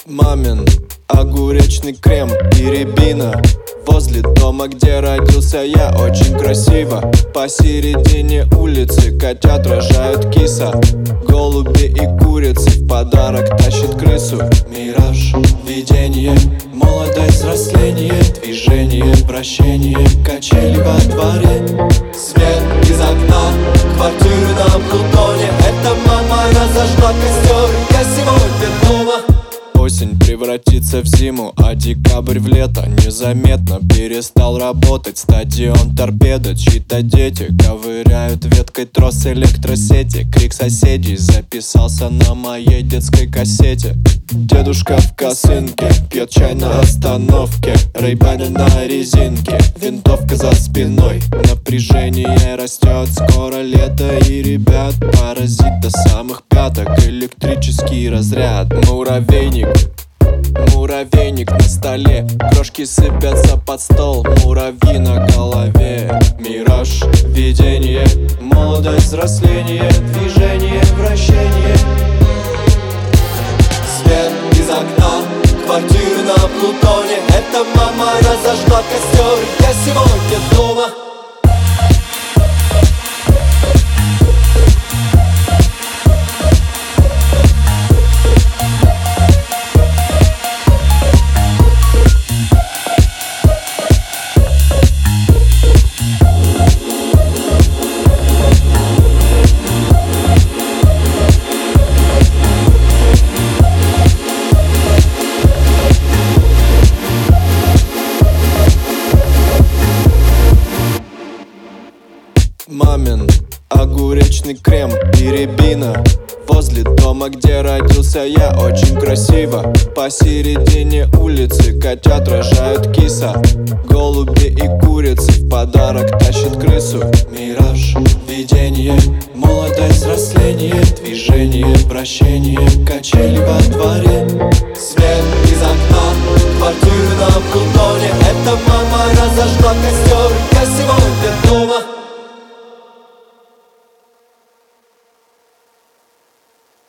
Мамин огуречный крем и рябина. Возле дома, где родился я, очень красиво. Посередине улицы котят рожают киса. Голуби и курицы в подарок тащит крысу. Мираж, видение, молодость, взросление, движение, вращение, качели во дворе. Свет из окна, квартиры на Плутоне. Это мама разожгла костер, я сегодня дома. Осень превратится в зиму, а декабрь в лето. Незаметно перестал работать стадион торпеда. Чьи-то дети ковыряют веткой трос электросети. Крик соседей записался на моей детской кассете. Дедушка в косынке пьет чай на остановке. Рейбаны на резинке, винтовка за спиной. Напряжение растет, скоро лето. И ребят поразит до самых пяток электрический разряд. Муравейник на столе, крошки сыпятся под стол. Муравьи на голове. Мираж, видение, молодость, взросление, движение, вращение. Свет из окна, квартиры на Плутоне. Это мама разожгла костер, я сегодня дома. Мамин огуречный крем и рябина. Возле дома, где родился я, очень красиво. Посередине улицы котят рожают киса. Голуби и курицы в подарок тащит крысу. Мираж, видение, молодость, взросление, движение, вращение, качели во дворе. Свет из окна, квартиры на Плутоне. Это мама разожгла костер, я сегодня